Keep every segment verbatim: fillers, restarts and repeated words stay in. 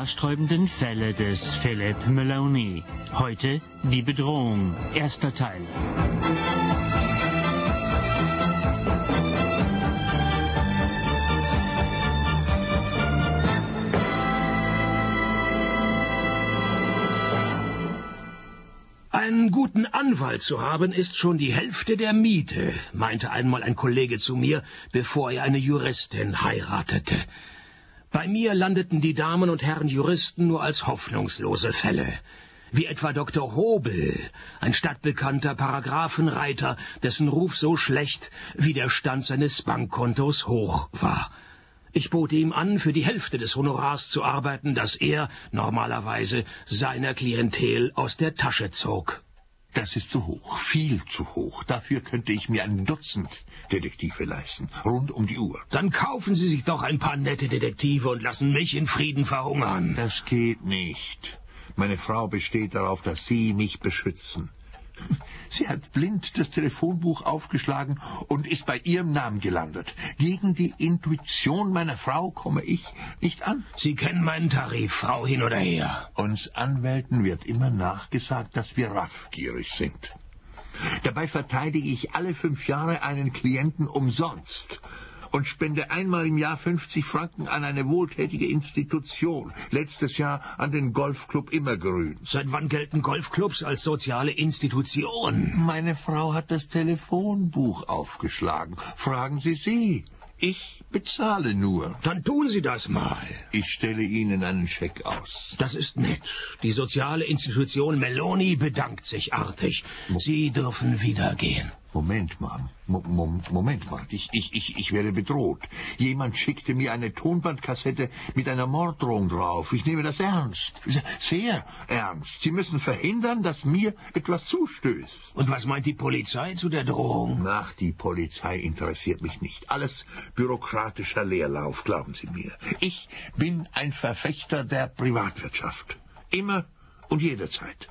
haarsträubenden Fälle des Philip Maloney. Heute die Bedrohung. Erster Teil. Einen guten Anwalt zu haben, ist schon die Hälfte der Miete, meinte einmal ein Kollege zu mir, bevor er eine Juristin heiratete. Bei mir landeten die Damen und Herren Juristen nur als hoffnungslose Fälle. Wie etwa Doktor Hobel, ein stadtbekannter Paragraphenreiter, dessen Ruf so schlecht wie der Stand seines Bankkontos hoch war. Ich bot ihm an, für die Hälfte des Honorars zu arbeiten, das er normalerweise seiner Klientel aus der Tasche zog. Das ist zu hoch, viel zu hoch. Dafür könnte ich mir ein Dutzend Detektive leisten, rund um die Uhr. Dann kaufen Sie sich doch ein paar nette Detektive und lassen mich in Frieden verhungern. Das geht nicht. Meine Frau besteht darauf, dass Sie mich beschützen. Sie hat blind das Telefonbuch aufgeschlagen und ist bei Ihrem Namen gelandet. Gegen die Intuition meiner Frau komme ich nicht an. Sie kennen meinen Tarif, Frau hin oder her. Uns Anwälten wird immer nachgesagt, dass wir raffgierig sind. Dabei verteidige ich alle fünf Jahre einen Klienten umsonst und spende einmal im Jahr fünfzig Franken an eine wohltätige Institution. Letztes Jahr an den Golfclub Immergrün. Seit wann gelten Golfclubs als soziale Institution? Meine Frau hat das Telefonbuch aufgeschlagen. Fragen Sie sie. Ich bezahle nur. Dann tun Sie das mal. Ich stelle Ihnen einen Scheck aus. Das ist nett. Die soziale Institution Maloney bedankt sich artig. Sie dürfen wieder gehen. Moment mal, Mo Mo Moment mal, ich, ich, ich, ich werde bedroht. Jemand schickte mir eine Tonbandkassette mit einer Morddrohung drauf. Ich nehme das ernst, sehr ernst. Sie müssen verhindern, dass mir etwas zustößt. Und was meint die Polizei zu der Drohung? Ach, die Polizei interessiert mich nicht. Alles bürokratischer Leerlauf, glauben Sie mir. Ich bin ein Verfechter der Privatwirtschaft. Immer und jederzeit.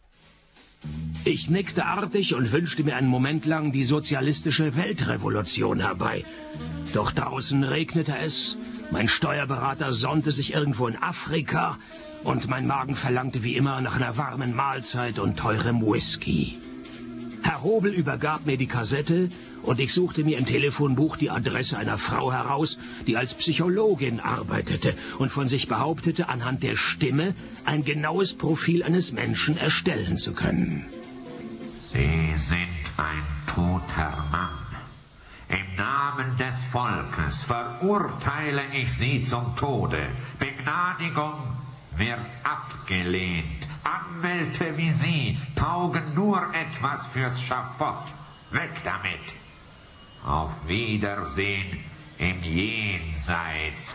Ich nickte artig und wünschte mir einen Moment lang die sozialistische Weltrevolution herbei. Doch draußen regnete es, mein Steuerberater sonnte sich irgendwo in Afrika und mein Magen verlangte wie immer nach einer warmen Mahlzeit und teurem Whisky. Herr Hobel übergab mir die Kassette und ich suchte mir im Telefonbuch die Adresse einer Frau heraus, die als Psychologin arbeitete und von sich behauptete, anhand der Stimme ein genaues Profil eines Menschen erstellen zu können. Sie sind ein toter Mann. Im Namen des Volkes verurteile ich Sie zum Tode. Begnadigung wird abgelehnt. Anwälte wie Sie taugen nur etwas fürs Schafott. Weg damit. Auf Wiedersehen im Jenseits.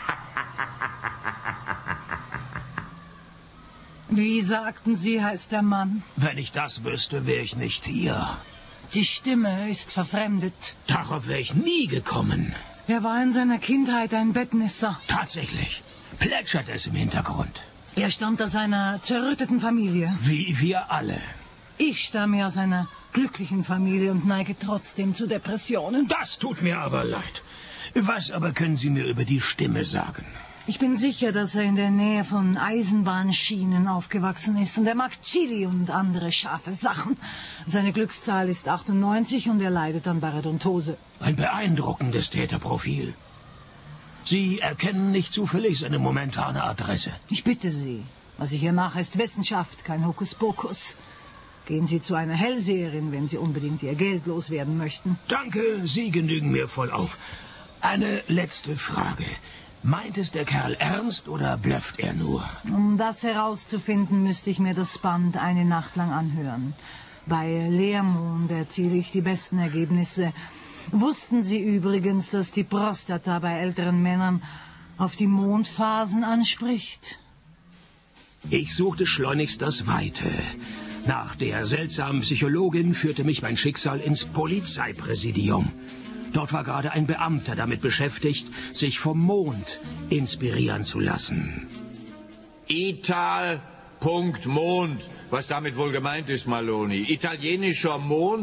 Wie sagten Sie, heißt der Mann? Wenn ich das wüsste, wäre ich nicht hier. Die Stimme ist verfremdet. Darauf wäre ich nie gekommen. Er war in seiner Kindheit ein Bettnisser. Tatsächlich. Plätschert es im Hintergrund. Er stammt aus einer zerrütteten Familie. Wie wir alle. Ich stamme aus einer glücklichen Familie und neige trotzdem zu Depressionen. Das tut mir aber leid. Was aber können Sie mir über die Stimme sagen? Ich bin sicher, dass er in der Nähe von Eisenbahnschienen aufgewachsen ist und er mag Chili und andere scharfe Sachen. Seine Glückszahl ist achtundneunzig und er leidet an Parodontose. Ein beeindruckendes Täterprofil. Sie erkennen nicht zufällig seine momentane Adresse. Ich bitte Sie. Was ich hier mache, ist Wissenschaft, kein Hokuspokus. Gehen Sie zu einer Hellseherin, wenn Sie unbedingt Ihr Geld loswerden möchten. Danke, Sie genügen mir voll auf. Eine letzte Frage. Meint es der Kerl ernst oder blöfft er nur? Um das herauszufinden, müsste ich mir das Band eine Nacht lang anhören. Bei Leermond erziele ich die besten Ergebnisse. Wussten Sie übrigens, dass die Prostata bei älteren Männern auf die Mondphasen anspricht? Ich suchte schleunigst das Weite. Nach der seltsamen Psychologin führte mich mein Schicksal ins Polizeipräsidium. Dort war gerade ein Beamter damit beschäftigt, sich vom Mond inspirieren zu lassen. Ital. Punkt Mond. Was damit wohl gemeint ist, Maloney? Italienischer Mond?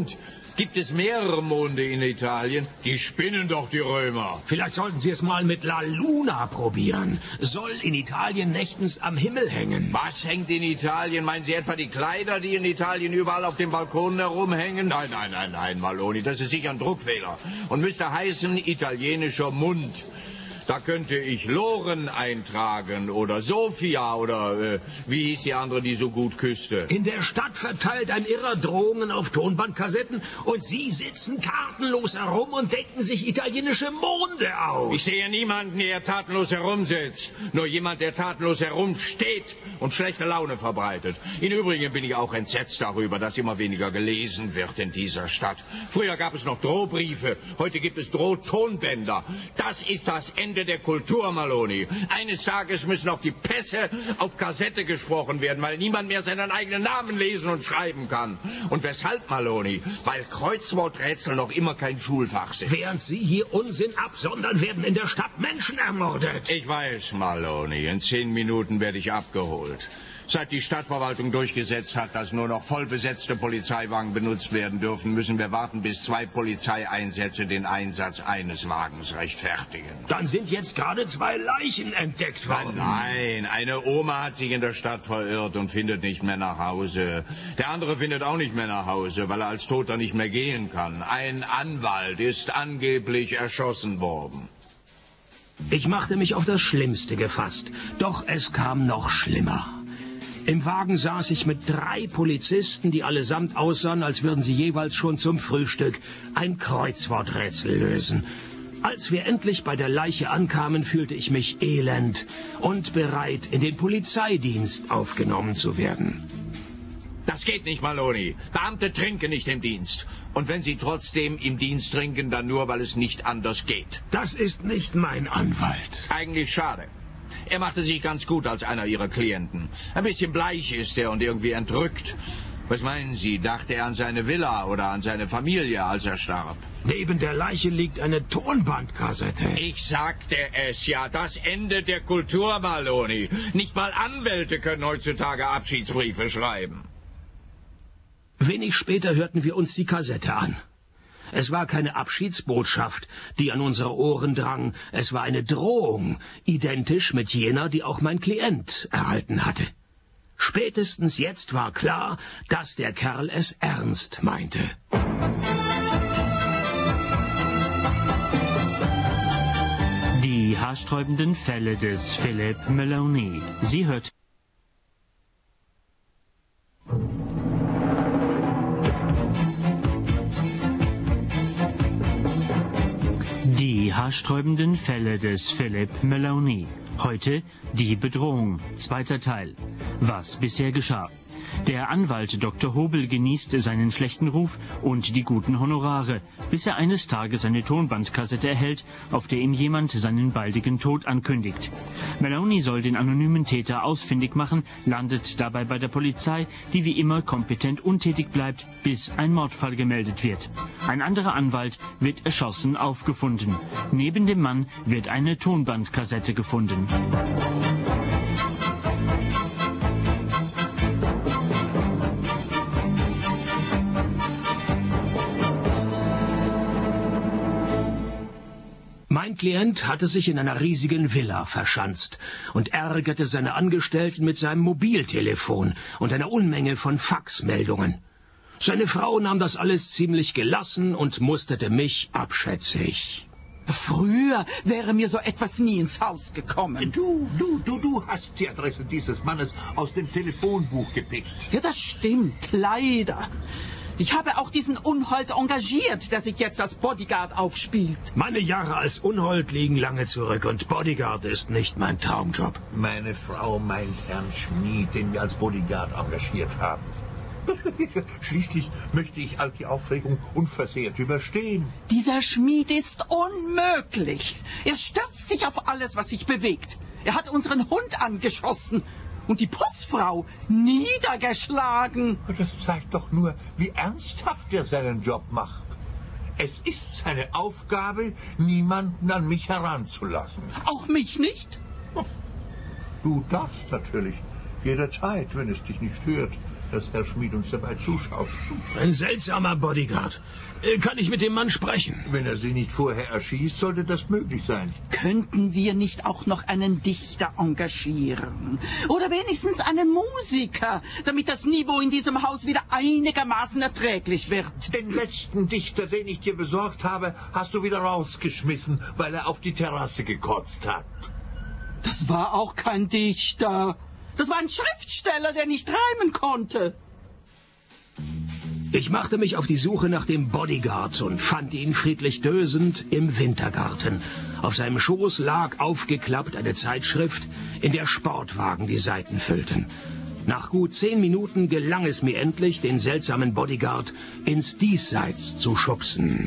Gibt es mehrere Monde in Italien? Die spinnen doch, die Römer. Vielleicht sollten Sie es mal mit La Luna probieren. Soll in Italien nächtens am Himmel hängen. Was hängt in Italien? Meinen Sie etwa die Kleider, die in Italien überall auf den Balkonen herumhängen? Nein, nein, nein, nein, Maloni, das ist sicher ein Druckfehler. Und müsste heißen italienischer Mund. Da könnte ich Loren eintragen oder Sophia oder äh, wie hieß die andere, die so gut küsste? In der Stadt verteilt ein Irrer Drohungen auf Tonbandkassetten und Sie sitzen kartenlos herum und denken sich italienische Monde aus. Ich sehe niemanden, der tatenlos herumsitzt. Nur jemand, der tatenlos herumsteht und schlechte Laune verbreitet. Im Übrigen bin ich auch entsetzt darüber, dass immer weniger gelesen wird in dieser Stadt. Früher gab es noch Drohbriefe, heute gibt es Drohtonbänder. Das ist das Ende der Kultur, Maloni. Eines Tages müssen auch die Pässe auf Kassette gesprochen werden, weil niemand mehr seinen eigenen Namen lesen und schreiben kann. Und weshalb, Maloni? Weil Kreuzworträtsel noch immer kein Schulfach sind. Während Sie hier Unsinn absondern, werden in der Stadt Menschen ermordet. Ich weiß, Maloni. In zehn Minuten werde ich abgeholt. Seit die Stadtverwaltung durchgesetzt hat, dass nur noch vollbesetzte Polizeiwagen benutzt werden dürfen, müssen wir warten, bis zwei Polizeieinsätze den Einsatz eines Wagens rechtfertigen. Dann sind jetzt gerade zwei Leichen entdeckt worden. Nein, eine Oma hat sich in der Stadt verirrt und findet nicht mehr nach Hause. Der andere findet auch nicht mehr nach Hause, weil er als Toter nicht mehr gehen kann. Ein Anwalt ist angeblich erschossen worden. Ich machte mich auf das Schlimmste gefasst, doch es kam noch schlimmer. Im Wagen saß ich mit drei Polizisten, die allesamt aussahen, als würden sie jeweils schon zum Frühstück ein Kreuzworträtsel lösen. Als wir endlich bei der Leiche ankamen, fühlte ich mich elend und bereit, in den Polizeidienst aufgenommen zu werden. Das geht nicht, Maloni. Beamte trinken nicht im Dienst. Und wenn sie trotzdem im Dienst trinken, dann nur, weil es nicht anders geht. Das ist nicht mein Anwalt. Eigentlich schade. Er machte sich ganz gut als einer Ihrer Klienten. Ein bisschen bleich ist er und irgendwie entrückt. Was meinen Sie, dachte er an seine Villa oder an seine Familie, als er starb? Neben der Leiche liegt eine Tonbandkassette. Ich sagte es ja, das Ende der Kultur, Maloni. Nicht mal Anwälte können heutzutage Abschiedsbriefe schreiben. Wenig später hörten wir uns die Kassette an. Es war keine Abschiedsbotschaft, die an unsere Ohren drang. Es war eine Drohung, identisch mit jener, die auch mein Klient erhalten hatte. Spätestens jetzt war klar, dass der Kerl es ernst meinte. Die haarsträubenden Fälle des Philip Maloney. Sie hört... Die haarsträubenden Fälle des Philip Maloney. Heute die Bedrohung. Zweiter Teil. Was bisher geschah. Der Anwalt Doktor Hobel genießt seinen schlechten Ruf und die guten Honorare, bis er eines Tages eine Tonbandkassette erhält, auf der ihm jemand seinen baldigen Tod ankündigt. Maloney soll den anonymen Täter ausfindig machen, landet dabei bei der Polizei, die wie immer kompetent untätig bleibt, bis ein Mordfall gemeldet wird. Ein anderer Anwalt wird erschossen aufgefunden. Neben dem Mann wird eine Tonbandkassette gefunden. Mein Klient hatte sich in einer riesigen Villa verschanzt und ärgerte seine Angestellten mit seinem Mobiltelefon und einer Unmenge von Faxmeldungen. Seine Frau nahm das alles ziemlich gelassen und musterte mich abschätzig. Früher wäre mir so etwas nie ins Haus gekommen. Du, du, du, du hast die Adresse dieses Mannes aus dem Telefonbuch gepickt. Ja, das stimmt, leider. Ich habe auch diesen Unhold engagiert, der sich jetzt als Bodyguard aufspielt. Meine Jahre als Unhold liegen lange zurück und Bodyguard ist nicht mein Traumjob. Meine Frau meint Herrn Schmied, den wir als Bodyguard engagiert haben. Schließlich möchte ich all die Aufregung unversehrt überstehen. Dieser Schmied ist unmöglich. Er stürzt sich auf alles, was sich bewegt. Er hat unseren Hund angeschossen. Und die Putzfrau niedergeschlagen. Das zeigt doch nur, wie ernsthaft er seinen Job macht. Es ist seine Aufgabe, niemanden an mich heranzulassen. Auch mich nicht? Du darfst natürlich, jederzeit, wenn es dich nicht stört. dass Herr Schmid uns dabei zuschaut. Ein seltsamer Bodyguard. Kann ich mit dem Mann sprechen? Wenn er Sie nicht vorher erschießt, sollte das möglich sein. Könnten wir nicht auch noch einen Dichter engagieren? Oder wenigstens einen Musiker, damit das Niveau in diesem Haus wieder einigermaßen erträglich wird? Den letzten Dichter, den ich dir besorgt habe, hast du wieder rausgeschmissen, weil er auf die Terrasse gekotzt hat. Das war auch kein Dichter. Das war ein Schriftsteller, der nicht reimen konnte. Ich machte mich auf die Suche nach dem Bodyguard und fand ihn friedlich dösend im Wintergarten. Auf seinem Schoß lag aufgeklappt eine Zeitschrift, in der Sportwagen die Seiten füllten. Nach gut zehn Minuten gelang es mir endlich, den seltsamen Bodyguard ins Diesseits zu schubsen.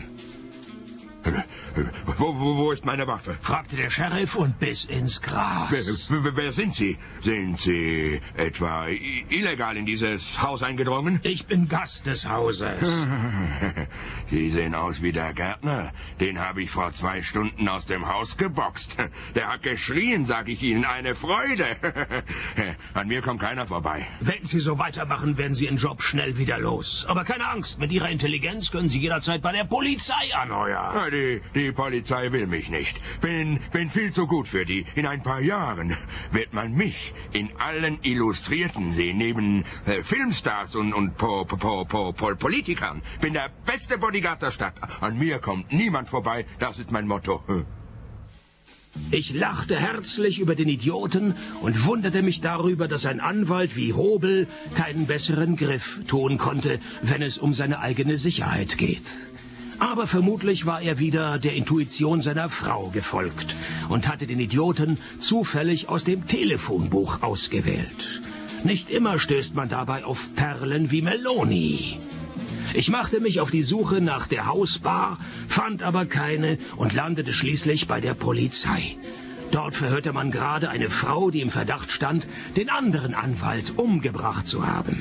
Wo, wo, wo ist meine Waffe? Fragte der Sheriff und biss ins Gras. Wer, wer, wer sind Sie? Sind Sie etwa illegal in dieses Haus eingedrungen? Ich bin Gast des Hauses. Sie sehen aus wie der Gärtner. Den habe ich vor zwei Stunden aus dem Haus geboxt. Der hat geschrien, sag ich Ihnen, eine Freude. An mir kommt keiner vorbei. Wenn Sie so weitermachen, werden Sie Ihren Job schnell wieder los. Aber keine Angst, mit Ihrer Intelligenz können Sie jederzeit bei der Polizei anheuern. Die, die Polizei will mich nicht. Bin, bin viel zu gut für die. In ein paar Jahren wird man mich in allen Illustrierten sehen, neben äh, Filmstars und, und po, po, po, po, po, Politikern. Bin der beste Bodyguard der Stadt. An mir kommt niemand vorbei. Das ist mein Motto. Ich lachte herzlich über den Idioten und wunderte mich darüber, dass ein Anwalt wie Hobel keinen besseren Griff tun konnte, wenn es um seine eigene Sicherheit geht. Aber vermutlich war er wieder der Intuition seiner Frau gefolgt und hatte den Idioten zufällig aus dem Telefonbuch ausgewählt. Nicht immer stößt man dabei auf Perlen wie Meloni. Ich machte mich auf die Suche nach der Hausbar, fand aber keine und landete schließlich bei der Polizei. Dort verhörte man gerade eine Frau, die im Verdacht stand, den anderen Anwalt umgebracht zu haben.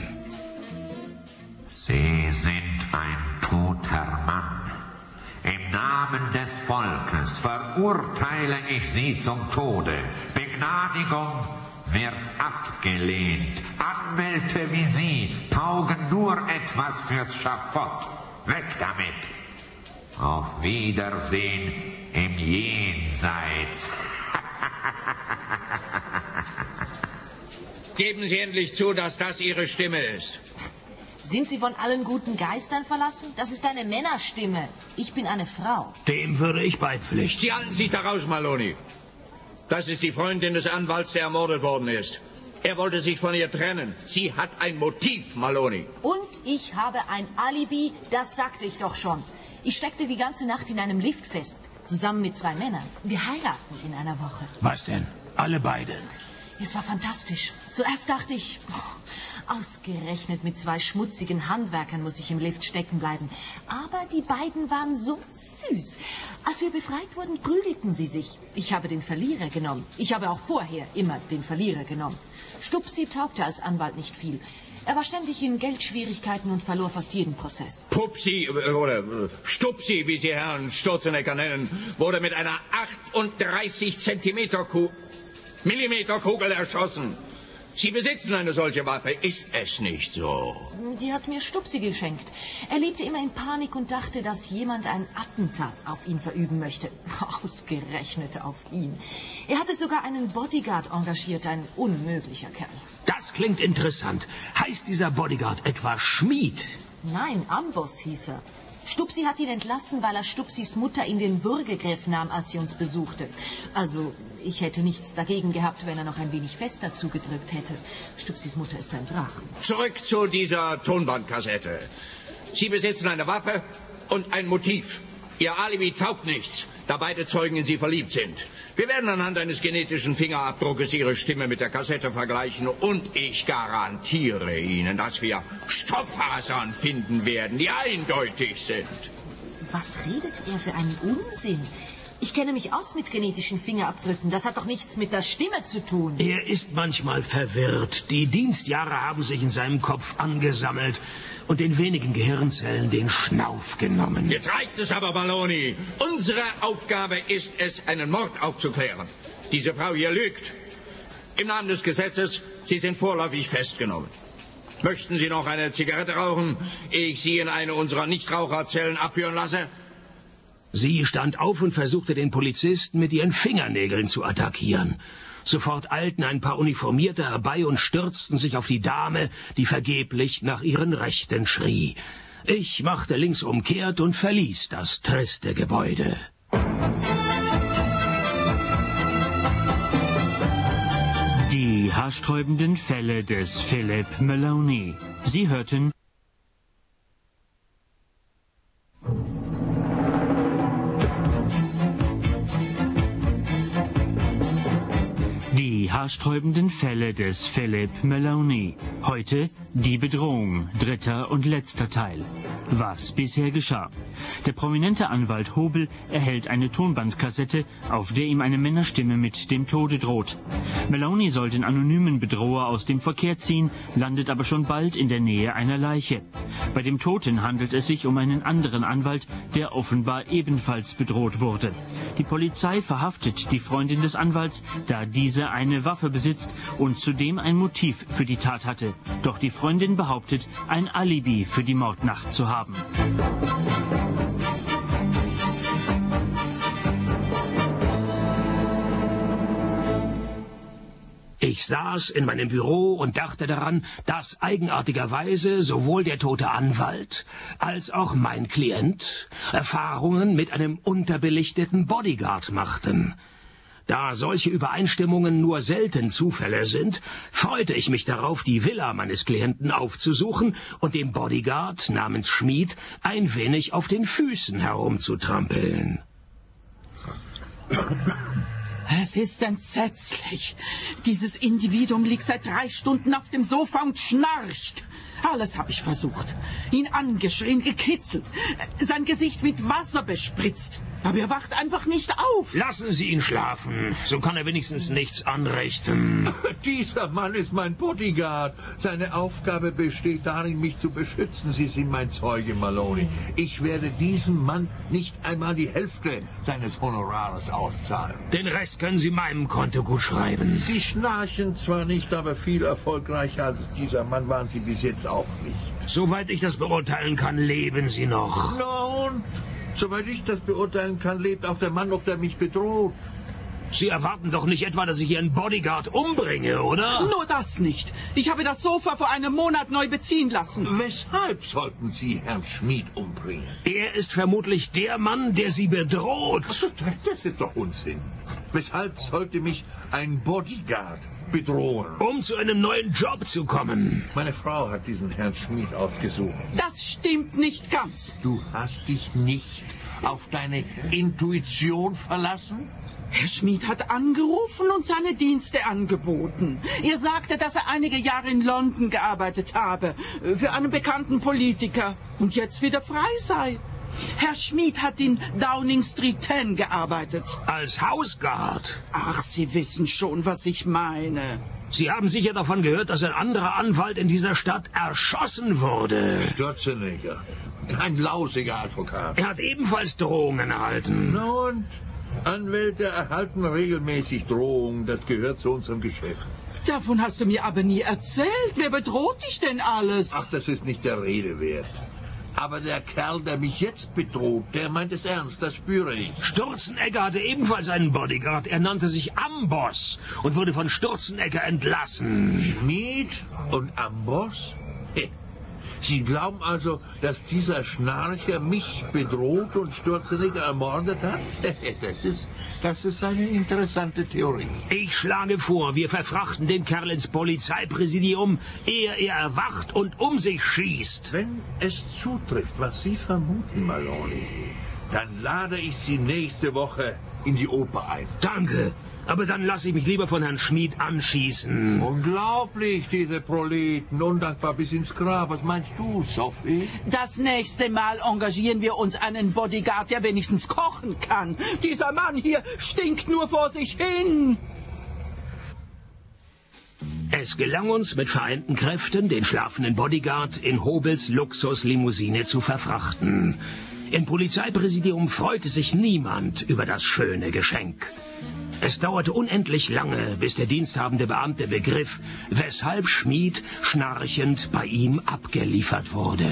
Sie sind ein toter Mann. Im Namen des Volkes verurteile ich Sie zum Tode. Begnadigung wird abgelehnt. Anwälte wie Sie taugen nur etwas fürs Schafott. Weg damit. Auf Wiedersehen im Jenseits. Geben Sie endlich zu, dass das Ihre Stimme ist. Sind Sie von allen guten Geistern verlassen? Das ist eine Männerstimme. Ich bin eine Frau. Dem würde ich beipflichten. Sie halten sich da raus, Maloney. Das ist die Freundin des Anwalts, der ermordet worden ist. Er wollte sich von ihr trennen. Sie hat ein Motiv, Maloney. Und ich habe ein Alibi, das sagte ich doch schon. Ich steckte die ganze Nacht in einem Lift fest, zusammen mit zwei Männern. Wir heiraten in einer Woche. Was denn? Alle beide? Es war fantastisch. Zuerst dachte ich, oh, ausgerechnet mit zwei schmutzigen Handwerkern muss ich im Lift stecken bleiben. Aber die beiden waren so süß. Als wir befreit wurden, prügelten sie sich. Ich habe den Verlierer genommen. Ich habe auch vorher immer den Verlierer genommen. Stupsi taugte als Anwalt nicht viel. Er war ständig in Geldschwierigkeiten und verlor fast jeden Prozess. Pupsi, oder Stupsi, wie Sie Herrn Sturzenegger nennen, wurde mit einer achtunddreißig Zentimeter Ku Millimeter Kugel erschossen. Sie besitzen eine solche Waffe, ist es nicht so? Die hat mir Stupsi geschenkt. Er lebte immer in Panik und dachte, dass jemand ein Attentat auf ihn verüben möchte. Ausgerechnet auf ihn. Er hatte sogar einen Bodyguard engagiert, ein unmöglicher Kerl. Das klingt interessant. Heißt dieser Bodyguard etwa Schmid? Nein, Amboss hieß er. Stupsi hat ihn entlassen, weil er Stupsis Mutter in den Würgegriff nahm, als sie uns besuchte. Also, ich hätte nichts dagegen gehabt, wenn er noch ein wenig fester zugedrückt hätte. Stupsis Mutter ist ein Drachen. Zurück zu dieser Tonbandkassette. Sie besitzen eine Waffe und ein Motiv. Ihr Alibi taugt nichts, da beide Zeugen in Sie verliebt sind. Wir werden anhand eines genetischen Fingerabdruckes Ihre Stimme mit der Kassette vergleichen und ich garantiere Ihnen, dass wir Stofffasern finden werden, die eindeutig sind. Was redet er für einen Unsinn? Ich kenne mich aus mit genetischen Fingerabdrücken. Das hat doch nichts mit der Stimme zu tun. Er ist manchmal verwirrt. Die Dienstjahre haben sich in seinem Kopf angesammelt und den wenigen Gehirnzellen den Schnauf genommen. Jetzt reicht es aber, Maloney. Unsere Aufgabe ist es, einen Mord aufzuklären. Diese Frau hier lügt. Im Namen des Gesetzes, Sie sind vorläufig festgenommen. Möchten Sie noch eine Zigarette rauchen, ehe ich Sie in eine unserer Nichtraucherzellen abführen lasse? Sie stand auf und versuchte den Polizisten mit ihren Fingernägeln zu attackieren. Sofort eilten ein paar Uniformierte herbei und stürzten sich auf die Dame, die vergeblich nach ihren Rechten schrie. Ich machte linksum kehrt und verließ das triste Gebäude. Die haarsträubenden Fälle des Philip Maloney. Sie hörten Die haarsträubenden Fälle des Philip Maloney. Heute die Bedrohung, dritter und letzter Teil. Was bisher geschah. Der prominente Anwalt Hobel erhält eine Tonbandkassette, auf der ihm eine Männerstimme mit dem Tode droht. Maloney soll den anonymen Bedroher aus dem Verkehr ziehen, landet aber schon bald in der Nähe einer Leiche. Bei dem Toten handelt es sich um einen anderen Anwalt, der offenbar ebenfalls bedroht wurde. Die Polizei verhaftet die Freundin des Anwalts, da diese eine Waffe besitzt und zudem ein Motiv für die Tat hatte. Doch die Freundin behauptet, ein Alibi für die Mordnacht zu haben. Ich saß in meinem Büro und dachte daran, dass eigenartigerweise sowohl der tote Anwalt als auch mein Klient Erfahrungen mit einem unterbelichteten Bodyguard machten. Da solche Übereinstimmungen nur selten Zufälle sind, freute ich mich darauf, die Villa meines Klienten aufzusuchen und dem Bodyguard namens Schmid ein wenig auf den Füßen herumzutrampeln. Es ist entsetzlich. Dieses Individuum liegt seit drei Stunden auf dem Sofa und schnarcht. Alles habe ich versucht. Ihn angeschrien, gekitzelt, sein Gesicht mit Wasser bespritzt. Aber er wacht einfach nicht auf. Lassen Sie ihn schlafen, so kann er wenigstens nichts anrichten. Dieser Mann ist mein Bodyguard. Seine Aufgabe besteht darin, mich zu beschützen. Sie sind mein Zeuge, Maloney. Ich werde diesem Mann nicht einmal die Hälfte seines Honorares auszahlen. Den Rest können Sie meinem Konto gut schreiben. Sie schnarchen zwar nicht, aber viel erfolgreicher als dieser Mann waren Sie bis jetzt auch nicht. Soweit ich das beurteilen kann, leben Sie noch. Nun, soweit ich das beurteilen kann, lebt auch der Mann noch, der mich bedroht. Sie erwarten doch nicht etwa, dass ich Ihren Bodyguard umbringe, oder? Nur das nicht. Ich habe das Sofa vor einem Monat neu beziehen lassen. Weshalb sollten Sie Herrn Schmid umbringen? Er ist vermutlich der Mann, der Sie bedroht. Also, das ist doch Unsinn. Weshalb sollte mich ein Bodyguard bedrohen? Um zu einem neuen Job zu kommen. Meine Frau hat diesen Herrn Schmid ausgesucht. Das stimmt nicht ganz. Du hast dich nicht auf deine Intuition verlassen? Herr Schmid hat angerufen und seine Dienste angeboten. Er sagte, dass er einige Jahre in London gearbeitet habe, für einen bekannten Politiker, und jetzt wieder frei sei. Herr Schmid hat in Downing Street zehn gearbeitet. Als Hausguard? Ach, Sie wissen schon, was ich meine. Sie haben sicher davon gehört, dass ein anderer Anwalt in dieser Stadt erschossen wurde. Stürzenegger. Ein lausiger Advokat. Er hat ebenfalls Drohungen erhalten. Und Anwälte erhalten regelmäßig Drohungen. Das gehört zu unserem Geschäft. Davon hast du mir aber nie erzählt. Wer bedroht dich denn alles? Ach, das ist nicht der Rede wert. Aber der Kerl, der mich jetzt bedroht, der meint es ernst, das spüre ich. Sturzenegger hatte ebenfalls einen Bodyguard. Er nannte sich Amboss und wurde von Sturzenegger entlassen. Schmid und Amboss? Sie glauben also, dass dieser Schnarcher mich bedroht und Sturzenegger ermordet hat? Das ist, das ist eine interessante Theorie. Ich schlage vor, wir verfrachten den Kerl ins Polizeipräsidium, ehe er erwacht und um sich schießt. Wenn es zutrifft, was Sie vermuten, Maloney, dann lade ich Sie nächste Woche in die Oper ein. Danke. Aber dann lasse ich mich lieber von Herrn Schmid anschießen. Unglaublich, diese Proleten. Undankbar bis ins Grab. Was meinst du, Sophie? Das nächste Mal engagieren wir uns einen Bodyguard, der wenigstens kochen kann. Dieser Mann hier stinkt nur vor sich hin. Es gelang uns mit vereinten Kräften, den schlafenden Bodyguard in Hobels Luxuslimousine zu verfrachten. Im Polizeipräsidium freute sich niemand über das schöne Geschenk. Es dauerte unendlich lange, bis der diensthabende Beamte begriff, weshalb Schmid schnarchend bei ihm abgeliefert wurde.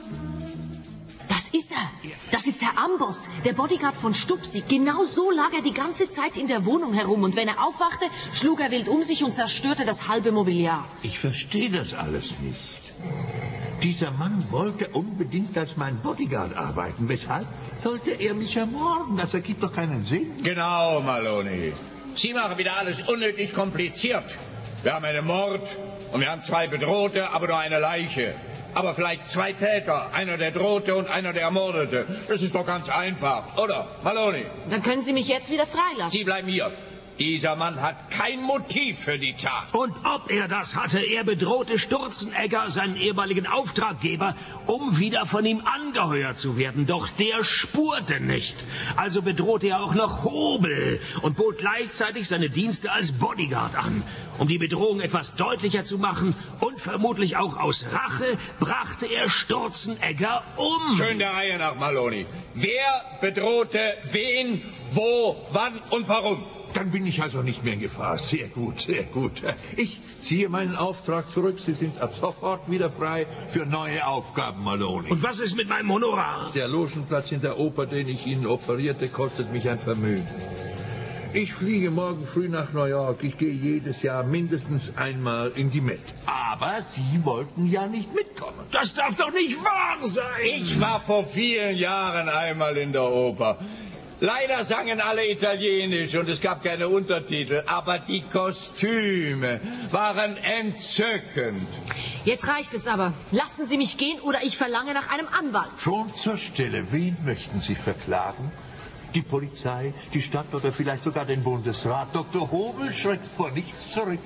Das ist er. Das ist Herr Amboss, der Bodyguard von Stupsi. Genau so lag er die ganze Zeit in der Wohnung herum. Und wenn er aufwachte, schlug er wild um sich und zerstörte das halbe Mobiliar. Ich verstehe das alles nicht. Dieser Mann wollte unbedingt als mein Bodyguard arbeiten. Weshalb sollte er mich ermorden? Das ergibt doch keinen Sinn. Genau, Maloney. Sie machen wieder alles unnötig kompliziert. Wir haben einen Mord und wir haben zwei Bedrohte, aber nur eine Leiche. Aber vielleicht zwei Täter, einer der drohte und einer der ermordete. Das ist doch ganz einfach, oder, Maloney? Dann können Sie mich jetzt wieder freilassen. Sie bleiben hier. Dieser Mann hat kein Motiv für die Tat. Und ob er das hatte, er bedrohte Sturzenegger, seinen ehemaligen Auftraggeber, um wieder von ihm angeheuert zu werden. Doch der spurte nicht. Also bedrohte er auch noch Hobel und bot gleichzeitig seine Dienste als Bodyguard an. Um die Bedrohung etwas deutlicher zu machen und vermutlich auch aus Rache, brachte er Sturzenegger um. Schön der Reihe nach, Maloney. Wer bedrohte wen, wo, wann und warum? Dann bin ich also nicht mehr in Gefahr. Sehr gut, sehr gut. Ich ziehe meinen Auftrag zurück. Sie sind ab sofort wieder frei für neue Aufgaben, Maloney. Und was ist mit meinem Honorar? Der Logenplatz in der Oper, den ich Ihnen offerierte, kostet mich ein Vermögen. Ich fliege morgen früh nach New York. Ich gehe jedes Jahr mindestens einmal in die Met. Aber Sie wollten ja nicht mitkommen. Das darf doch nicht wahr sein! Ich war vor vielen Jahren einmal in der Oper. Leider sangen alle Italienisch und es gab keine Untertitel, aber die Kostüme waren entzückend. Jetzt reicht es aber. Lassen Sie mich gehen oder ich verlange nach einem Anwalt. Schon zur Stelle. Wen möchten Sie verklagen? Die Polizei, die Stadt oder vielleicht sogar den Bundesrat? Doktor Hobel schreckt vor nichts zurück.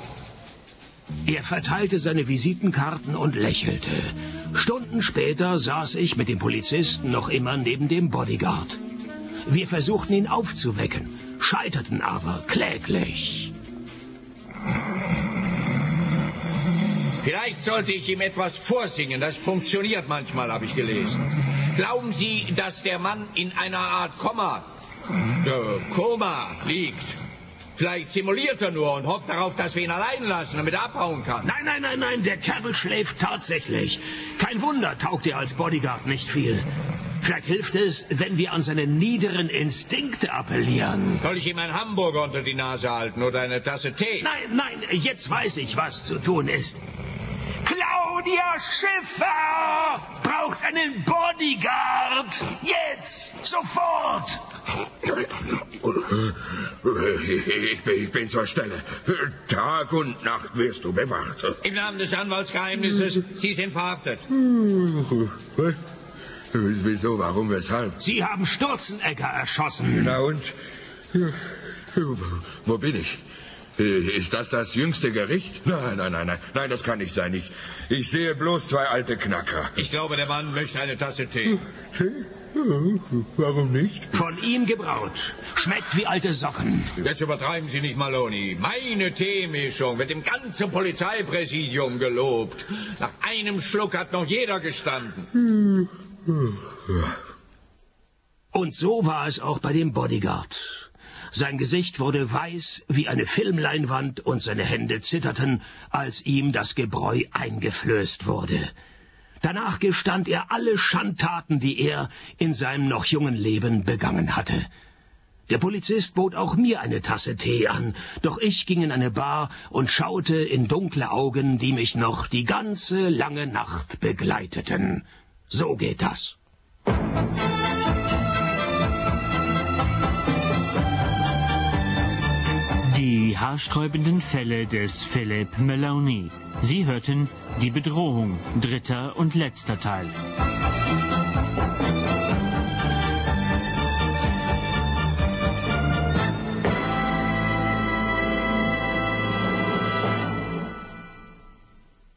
Er verteilte seine Visitenkarten und lächelte. Stunden später saß ich mit dem Polizisten noch immer neben dem Bodyguard. Wir versuchten ihn aufzuwecken, scheiterten aber kläglich. Vielleicht sollte ich ihm etwas vorsingen. Das funktioniert manchmal, habe ich gelesen. Glauben Sie, dass der Mann in einer Art Koma, äh, Koma liegt? Vielleicht simuliert er nur und hofft darauf, dass wir ihn allein lassen, damit er abhauen kann. Nein, nein, nein, nein, der Kerl schläft tatsächlich. Kein Wunder, taugt er als Bodyguard nicht viel. Vielleicht hilft es, wenn wir an seine niederen Instinkte appellieren. Soll ich ihm einen Hamburger unter die Nase halten oder eine Tasse Tee? Nein, nein, jetzt weiß ich, was zu tun ist. Claudia Schiffer braucht einen Bodyguard. Jetzt, sofort. Ich bin, ich bin zur Stelle. Tag und Nacht wirst du bewacht. Im Namen des Anwaltsgeheimnisses, Sie sind verhaftet. Wieso, warum, weshalb? Sie haben Sturzenegger erschossen. Na und? Wo bin ich? Ist das das jüngste Gericht? Nein, nein, nein, nein, nein, das kann nicht sein. Ich, ich sehe bloß zwei alte Knacker. Ich glaube, der Mann möchte eine Tasse Tee. Tee? Warum nicht? Von ihm gebraut. Schmeckt wie alte Socken. Jetzt übertreiben Sie nicht, Maloney. Meine Teemischung wird im ganzen Polizeipräsidium gelobt. Nach einem Schluck hat noch jeder gestanden. Und so war es auch bei dem Bodyguard. Sein Gesicht wurde weiß wie eine Filmleinwand und seine Hände zitterten, als ihm das Gebräu eingeflößt wurde. Danach gestand er alle Schandtaten, die er in seinem noch jungen Leben begangen hatte. Der Polizist bot auch mir eine Tasse Tee an, doch ich ging in eine Bar und schaute in dunkle Augen, die mich noch die ganze lange Nacht begleiteten. So geht das. Die haarsträubenden Fälle des Philip Maloney. Sie hörten Die Bedrohung, dritter und letzter Teil.